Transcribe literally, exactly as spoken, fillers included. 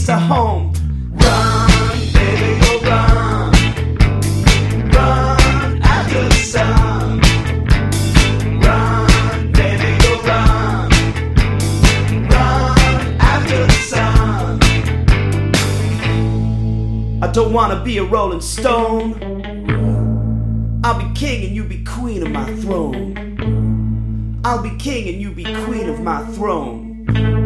to home. Run, baby, go run. Run after the sun. Run, baby, go run. Run after the sun. I don't wanna be a rolling stone. I'll be king and you be queen of my throne. I'll be king and you be queen of my throne.